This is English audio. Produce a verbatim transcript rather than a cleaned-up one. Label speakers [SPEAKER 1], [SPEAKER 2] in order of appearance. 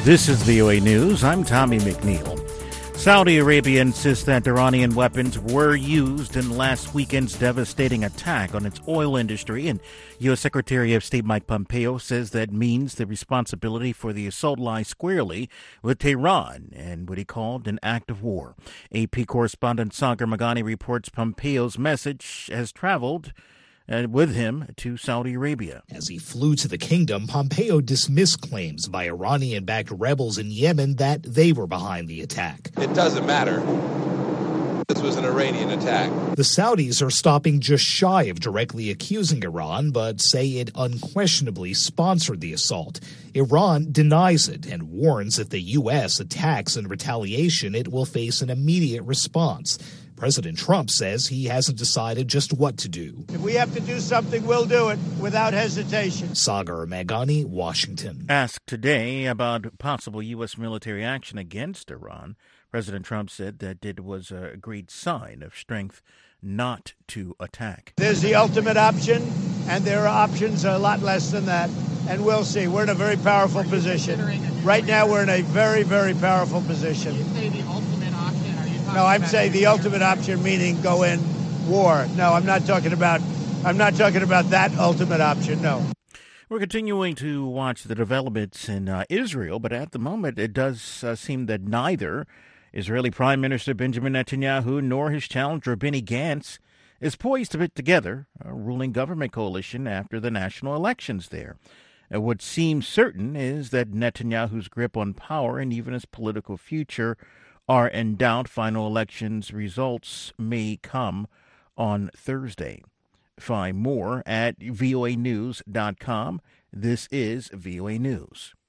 [SPEAKER 1] This is V O A News. I'm Tommy McNeil. Saudi Arabia insists that Iranian weapons were used in last weekend's devastating attack on its oil industry, and U S. Secretary of State Mike Pompeo says that means the responsibility for the assault lies squarely with Tehran and what he called an act of war. A P correspondent Sagar Meghani reports Pompeo's message has traveled and with him to Saudi Arabia.
[SPEAKER 2] As he flew to the kingdom, Pompeo dismissed claims by Iranian-backed rebels in Yemen that they were behind the attack.
[SPEAKER 3] It doesn't matter. This was an Iranian attack.
[SPEAKER 2] The Saudis are stopping just shy of directly accusing Iran, but say it unquestionably sponsored the assault. Iran denies it and warns if the U S attacks in retaliation, it will face an immediate response. President Trump says he hasn't decided just what to do.
[SPEAKER 4] If we have to do something, we'll do it without hesitation.
[SPEAKER 2] Sagar Meghani, Washington.
[SPEAKER 1] Asked today about possible U S military action against Iran, President Trump said that it was a great sign of strength not to attack.
[SPEAKER 4] There's the ultimate option, and there are options a lot less than that, and we'll see. We're in a very powerful position. Right now, we're in a very, very powerful position.
[SPEAKER 5] You say the ultimate option? Are you talking
[SPEAKER 4] No, I'm
[SPEAKER 5] about
[SPEAKER 4] saying the ultimate option, meaning go in war. No, I'm not talking about. I'm not talking about that ultimate option. No.
[SPEAKER 1] We're continuing to watch the developments in uh, Israel, but at the moment, it does uh, seem that neither Israeli Prime Minister Benjamin Netanyahu nor his challenger Benny Gantz is poised to put together a ruling government coalition after the national elections there. Uh, what seems certain is that Netanyahu's grip on power and even his political future are in doubt. Final elections results may come on Thursday. Find more at V O A news dot com. This is V O A News.